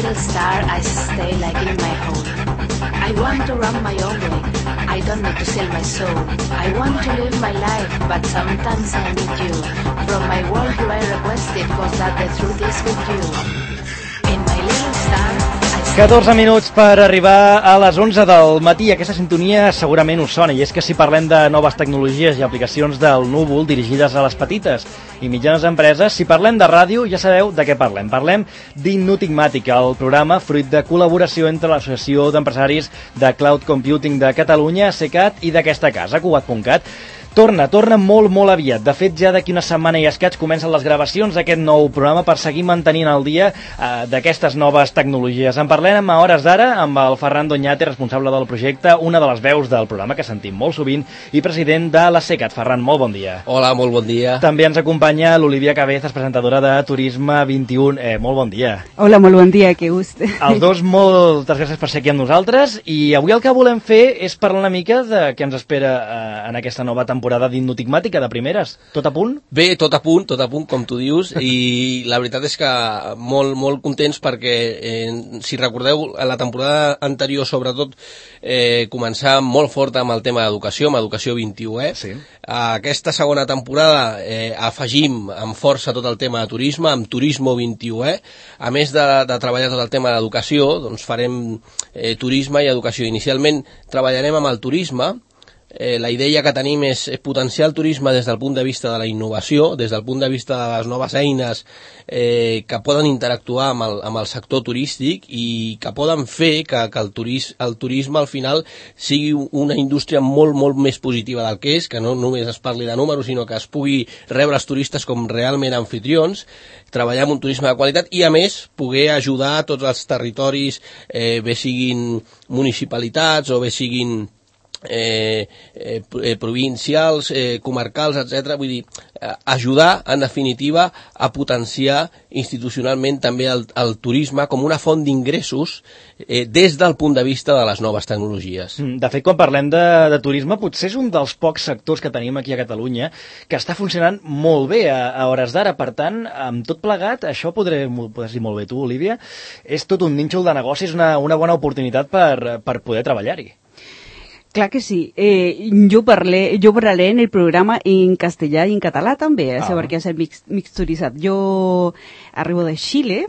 little star, I stay like in my home. I want to run my own way. I don't need to sell my soul. I want to live my life, but sometimes I need you. From my world you I requested, cause that the truth is with you. In my little star, I stay... 14 minuts per arribar a les 11 del matí. Aquesta sintonia segurament us sona, i és que si parlem de noves tecnologies i aplicacions del núvol dirigides a les petites i mitjanes empreses, si parlem de ràdio ja sabeu de què parlem. Parlem d'Innutigmàtica, el programa fruit de col·laboració entre l'Associació d'Empresaris de Cloud Computing de Catalunya, ACCAT, i d'aquesta casa, Cugat.cat. Torna molt aviat. De fet, ja d'aquí una setmana i escaig comencen les gravacions d'aquest nou programa per seguir mantenint el dia d'aquestes noves tecnologies. En parlem a hores d'ara amb el Ferran Doñate, responsable del projecte, una de les veus del programa que sentim molt sovint, i president de l'ACCAT. Ferran, molt bon dia. Hola, molt bon dia. També ens acompanya l'Olivia Cabezas, presentadora de Turisme 21. Molt bon dia. Hola, molt bon dia, que gust. Els dos, moltes gràcies per ser aquí amb nosaltres, i avui el que volem fer és parlar una mica de què ens espera en aquesta nova temporada d'Innutigmàtica, de primeres. Tot a punt? Bé, tot a punt, com tu dius, i la veritat és que molt contents perquè, si recordeu, a la temporada anterior, sobretot, començar molt fort amb el tema d'educació, amb Educació 21, Sí. Aquesta segona temporada afegim amb força tot el tema de turisme, amb Turismo 21, a més de treballar tot el tema d'educació, doncs farem turisme i educació. Inicialment treballarem amb el turisme. La idea que tenim és potenciar el turisme des del punt de vista de la innovació, des del punt de vista de les noves eines que poden interactuar amb el sector turístic i que poden fer que el turisme al final sigui una indústria molt més positiva del que és, que no només es parli de números, sinó que es pugui rebre els turistes com realment anfitrions, treballar amb un turisme de qualitat i, a més, poder ajudar a tots els territoris, bé siguin municipalitats o bé siguin provincials, comarcals, etc. Vull dir, ajudar, en definitiva, a potenciar institucionalment també el turisme com una font d'ingressos des del punt de vista de les noves tecnologies. De fet, quan parlem de turisme, potser és un dels pocs sectors que tenim aquí a Catalunya que està funcionant molt bé a hores d'ara. Per tant, amb tot plegat, això podràs dir molt bé tu, Olivia, és tot un nínxol de negoci, és una bona oportunitat per poder treballar-hi. Clar que sí. Jo parlaré en el programa en castellà i en català també, perquè és el mixturizat. Yo arribo de Chile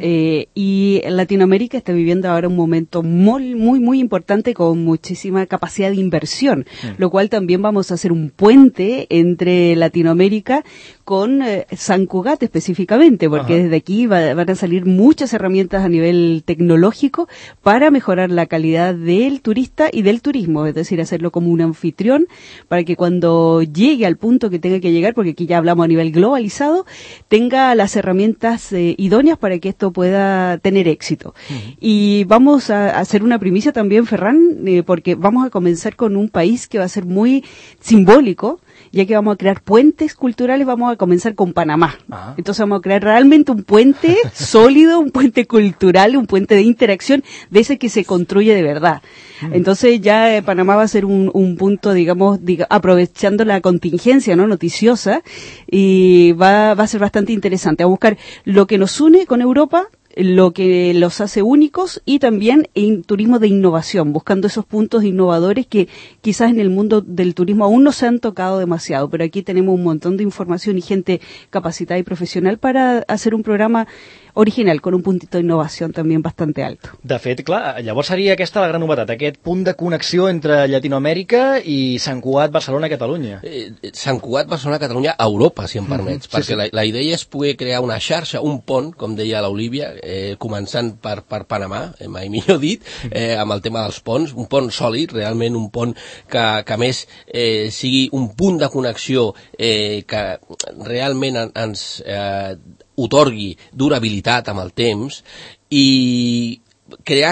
y Latinoamérica está viviendo ahora un momento muy importante con muchísima capacidad de inversión, lo cual también vamos a hacer un puente entre Latinoamérica con Sant Cugat específicamente, porque desde aquí van a salir muchas herramientas a nivel tecnológico para mejorar la calidad del turista y del turismo, es decir, hacerlo como un anfitrión para que cuando llegue al punto que tenga que llegar, porque aquí ya hablamos a nivel globalizado, tenga las herramientas idóneas para que esto pueda tener éxito. Y vamos a hacer una primicia también, Ferran, porque vamos a comenzar con un país que va a ser muy simbólico, ya que vamos a crear puentes culturales. Vamos a comenzar con Panamá. Entonces vamos a crear realmente un puente sólido, un puente cultural, un puente de interacción, de ese que se construye de verdad. Entonces ya Panamá va a ser un punto, digamos, aprovechando la contingencia, ¿no?, noticiosa, y va a ser bastante interesante. Vamos a buscar lo que nos une con Europa, lo que los hace únicos, y también en turismo de innovación, buscando esos puntos innovadores que quizás en el mundo del turismo aún no se han tocado demasiado, pero aquí tenemos un montón de información y gente capacitada y profesional para hacer un programa original, con un puntito d'innovació també bastante alto. De fet, clar, llavors seria aquesta la gran novetat, aquest punt de connexió entre Llatinoamèrica i Sant Cugat, Barcelona, Catalunya. Sant Cugat, Barcelona, Catalunya, Europa, si em permets, perquè la idea és poder crear una xarxa, un pont, com deia l'Olivia, començant per Panamà, mai millor dit, amb el tema dels ponts, un pont sòlid, realment un pont que a més sigui un punt de connexió que realment ens otorgui durabilitat amb el temps, i crear aquest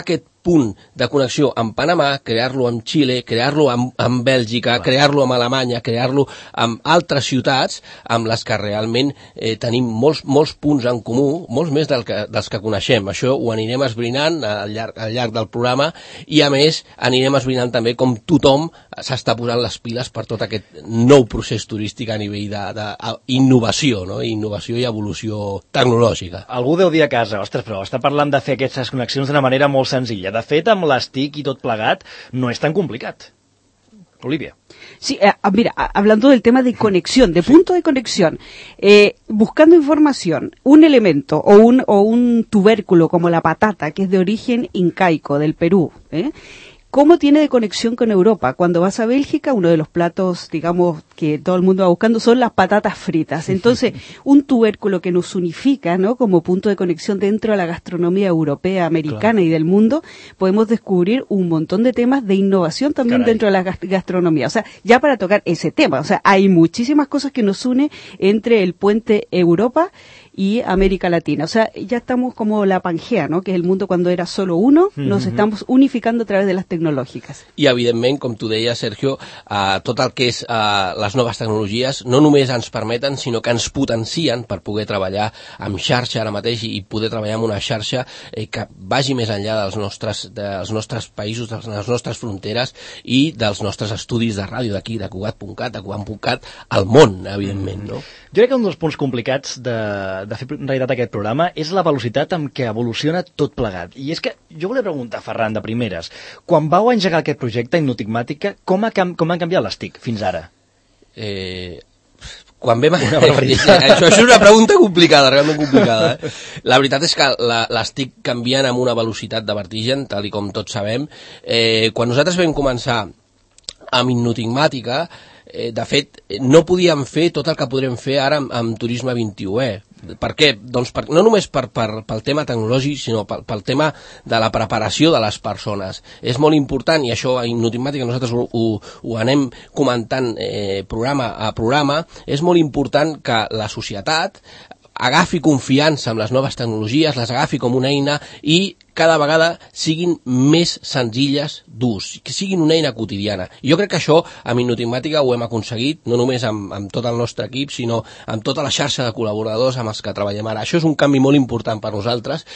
punt de connexió amb Panamà, crear-lo amb Xile, crear-lo amb Bèlgica, crear-lo amb Alemanya, crear-lo amb altres ciutats amb les que realment tenim molts punts en comú, molts més dels que coneixem. Això ho anirem esbrinant al llarg del programa i, a més, anirem esbrinant també com tothom s'està posant les piles per tot aquest nou procés turístic a nivell d'innovació, no? Innovació i evolució tecnològica. Algú deu dir a casa, ostres, però està parlant de fer aquestes connexions d'una manera molt senzilla. De fet, amb les TIC i tot plegat, no és tan complicat. Olivia. Sí, mira, hablando del tema de conexión, de punto de conexión, buscando información, un elemento o un tubérculo como la patata, que es de origen incaico del Perú, ¿cómo tiene de conexión con Europa? Cuando vas a Bélgica, uno de los platos, digamos, que todo el mundo va buscando son las patatas fritas. Entonces, un tubérculo que nos unifica, ¿no? Como punto de conexión dentro de la gastronomía europea, americana y del mundo, podemos descubrir un montón de temas de innovación también dentro de la gastronomía. O sea, ya para tocar ese tema, o sea, hay muchísimas cosas que nos une entre el puente Europa y América Latina. O sea, ya estamos como la Pangea, ¿no? Que es el mundo cuando era solo uno, nos estamos unificando a través de las tecnològiques. I, evidentment, com tu deies, Sergio, tot el que és les noves tecnologies no només ens permeten, sinó que ens potencien per poder treballar amb xarxa ara mateix i poder treballar amb una xarxa que vagi més enllà dels nostres països, de les nostres fronteres i dels nostres estudis de ràdio d'aquí, de Cugat.cat, de Cugat.cat, al món, evidentment, no? Jo crec que un dels punts complicats de fer en realitat aquest programa és la velocitat amb què evoluciona tot plegat. I és que jo volia preguntar, Ferran, de primeres, quan vau engegar aquest projecte Hipnotigmàtica, com han canviat les TIC fins ara? Quan vam... Això és una pregunta complicada, realment complicada. La veritat és que l'estic canviant amb una velocitat de vertigen, tal i com tots sabem. Quan nosaltres vam començar amb Hipnotigmàtica, de fet, no podíem fer tot el que podrem fer ara amb Turisme 21è. Per què? Doncs no només pel tema tecnològic, sinó pel tema de la preparació de les persones. És molt important, i això a Hipnotigmàtica nosaltres ho anem comentant programa a programa, és molt important que la societat agafi confiança en les noves tecnologies, les agafi com una eina i cada vegada siguin més senzilles d'ús, que siguin una eina quotidiana. I jo crec que això amb Hipnotigmàtica ho hem aconseguit, no només amb tot el nostre equip, sinó amb tota la xarxa de col·laboradors amb els que treballem ara. Això és un canvi molt important per nosaltres,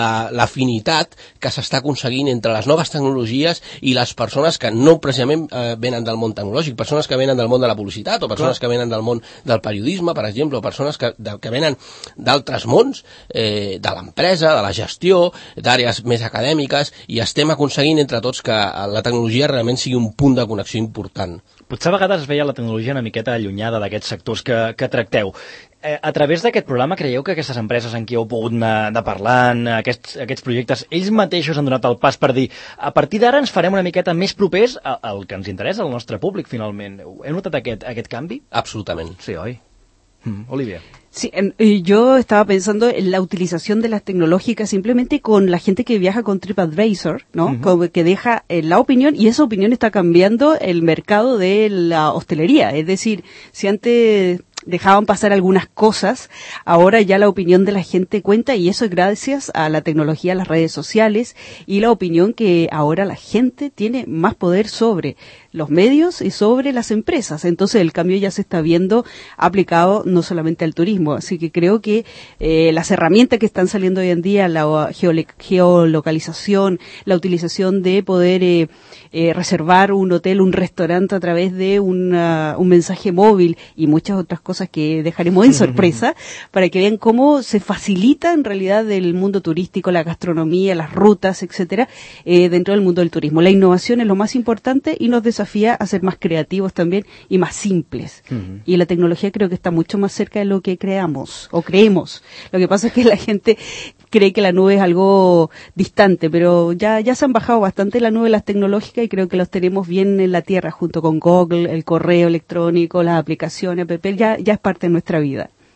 l'afinitat que s'està aconseguint entre les noves tecnologies i les persones que no precisament venen del món tecnològic, persones que venen del món de la publicitat, o persones que venen del món del periodisme, per exemple, o persones que venen d'altres mons, de l'empresa, de la gestió, d'àrees més acadèmiques, i estem aconseguint entre tots que la tecnologia realment sigui un punt de connexió important. Potser a vegades es veia la tecnologia una miqueta allunyada d'aquests sectors que tracteu. A través d'aquest programa creieu que aquestes empreses en què heu pogut anar parlant, aquests projectes, ells mateixos han donat el pas per dir a partir d'ara ens farem una miqueta més propers al que ens interessa, al nostre públic, finalment. Heu notat aquest canvi? Absolutament. Sí, oi? Olivia. Sí, yo estaba pensando en la utilización de las tecnológicas simplemente con la gente que viaja con TripAdvisor, ¿no? Como que deja la opinión, y esa opinión está cambiando el mercado de la hostelería. Es decir, si antes dejaban pasar algunas cosas, ahora ya la opinión de la gente cuenta, y eso es gracias a la tecnología, las redes sociales, y la opinión que ahora la gente tiene más poder sobre los medios y sobre las empresas. Entonces el cambio ya se está viendo aplicado no solamente al turismo, así que creo que las herramientas que están saliendo hoy en día, la geolocalización, la utilización de poder reservar un hotel, un restaurante a través de un mensaje móvil y muchas otras cosas que dejaremos en sorpresa para que vean cómo se facilita en realidad el mundo turístico, la gastronomía, las rutas, etcétera, dentro del mundo del turismo. La innovación es lo más importante y nos desafía a ser más creativos también y más simples. Y la tecnología creo que está mucho más cerca de lo que creamos o creemos. Lo que pasa es que la gente cree que la nube es algo distante, pero ya se han bajado bastante la nube las tecnológicas y creo que los tenemos bien en la tierra junto con Google, el correo electrónico, las aplicaciones, ya es parte de nuestra vida.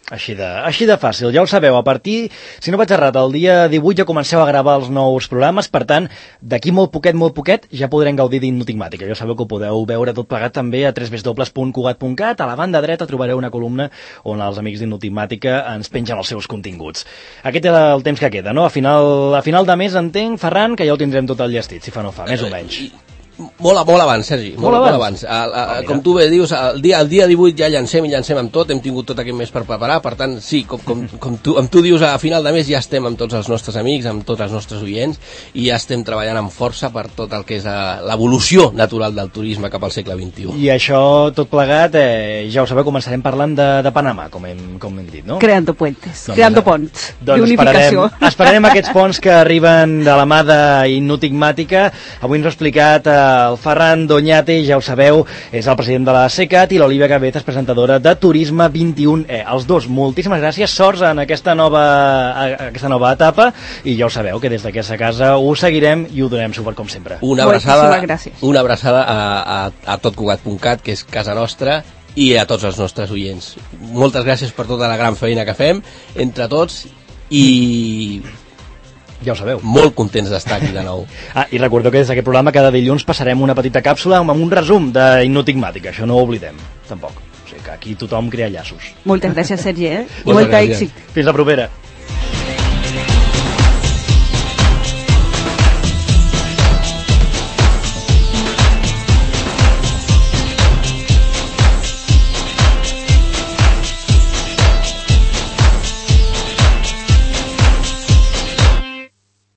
Així de fàcil, ja ho sabeu, a partir, si no vaig errat, el dia 18 ja comenceu a gravar els nous programes, per tant, d'aquí molt poquet, ja podrem gaudir d'Hipnotigmàtica. Ja sabeu que ho podeu veure tot plegat també a www.cugat.cat, a la banda dreta trobareu una columna on els amics d'Hipnotigmàtica ens pengen els seus continguts. Aquest era el temps que queda, no? A final de mes entenc, Ferran, que ja ho tindrem tot enllestit, si fa no fa, més o menys. Molt abans, Sergi, molt abans. Com tu bé dius, el dia 18 ja llancem amb tot, hem tingut tot aquest mes per preparar, per tant, sí, com tu dius, a final de mes ja estem amb tots els nostres amics, amb tots els nostres oients, i ja estem treballant amb força per tot el que és l'evolució natural del turisme cap al segle XXI. I això, tot plegat, ja ho sabeu, començarem parlant de Panamà, com hem dit, no? Creando puentes, creando ponts, d'unificació. Esperarem aquests ponts que arriben de la mà d'Hipnotigmàtica. Avui ens ho ha explicat el Ferran Doñate, ja ho sabeu, és el president de la CECAT, i l'Olivia Cabezas, presentadora de Turisme 21E. Els dos, moltíssimes gràcies, sorts en aquesta nova etapa, i ja ho sabeu, que des d'aquesta casa ho seguirem i ho donem suport com sempre. Una abraçada a totcugat.cat, que és casa nostra, i a tots els nostres oients. Moltes gràcies per tota la gran feina que fem entre tots, i ja ho sabeu. Molt contents d'estar aquí de nou. I recordeu que des d'aquest programa cada dilluns passarem una petita càpsula amb un resum d'Hipnotigmàtica, això no ho oblidem, tampoc. O sigui que aquí tothom crea llaços. Moltes gràcies, Sergi, i molta èxit. Fins la propera.